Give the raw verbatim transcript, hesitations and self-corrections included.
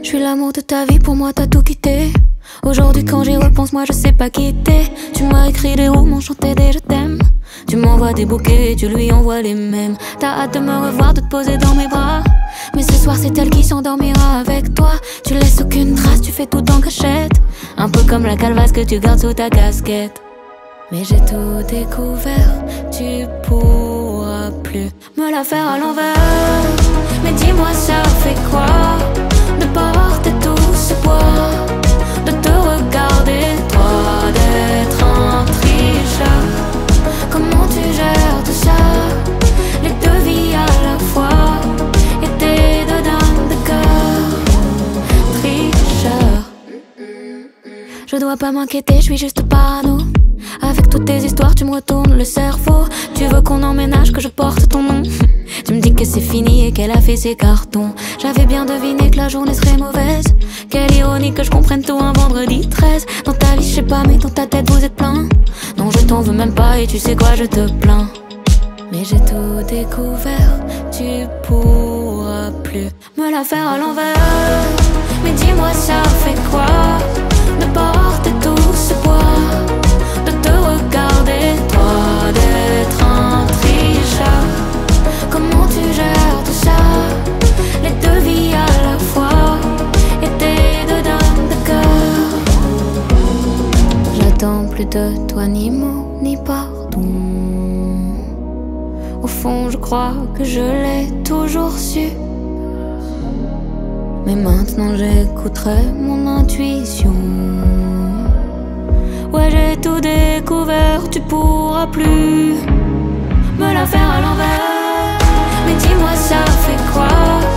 Je suis l'amour de ta vie, pour moi t'as tout quitté. Aujourd'hui quand j'y repense, moi je sais pas quitter. Tu m'as écrit des romans, chanté des je t'aime. Tu m'envoies des bouquets, tu lui envoies les mêmes. T'as hâte de me revoir, de te poser dans mes bras. Mais ce soir c'est elle qui s'endormira avec toi. Tu laisses aucune trace, tu fais tout en cachette. Un peu comme la calvasse que tu gardes sous ta casquette. Mais j'ai tout découvert, tu pourras plus me la faire à l'envers. Mais dis-moi ça fait quoi de porter tout ce poids, de te regarder toi, d'être un tricheur. Comment tu gères tout ça, les deux vies à la fois, et tes deux dames de cœur, tricheur. Je dois pas m'inquiéter, je suis juste parano. Avec toutes tes histoires, tu me retournes le cerveau. Tu veux qu'on emménage, que je porte ton nom. Tu me dis que c'est fini et qu'elle a fait ses cartons. J'avais bien deviné que la journée serait mauvaise. Quelle ironie que je comprenne tout un vendredi treize. Dans ta vie, je sais pas, mais dans ta tête, vous êtes plein. Non, je t'en veux même pas et tu sais quoi, je te plains. Mais j'ai tout découvert, tu pourras plus me la faire à l'envers. Mais dis-moi ça fait quoi de porter tout ce poids, de te regarder toi, d'être un tricheur. Comment tu gères tout ça, les deux vies à la fois, et tes deux dames de cœur. J'attends plus de toi ni mots ni pardon. Au fond je crois que je l'ai toujours su. Mais maintenant j'écouterai mon intuition. Ouais, j'ai tout découvert, tu pourras plus me la faire à l'envers. Mais dis-moi ça fait quoi